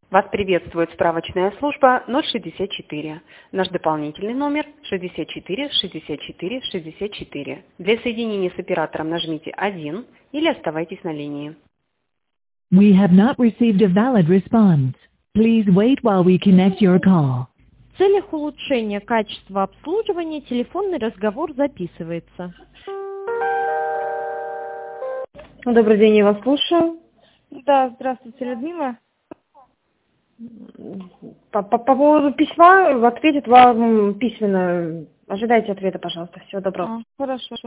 Вас приветствует справочная служба 064. Наш дополнительный номер 64 64 64. Для соединения с оператором нажмите 1 или оставайтесь на линии. We have not received a valid response. Please wait while we connect your call. В целях улучшения качества обслуживания телефонный разговор записывается. Добрый день, я вас слушаю. Да, здравствуйте, Людмила. По поводу письма ответит вам письменно. Ожидайте ответа, пожалуйста. Всего доброго. Хорошо.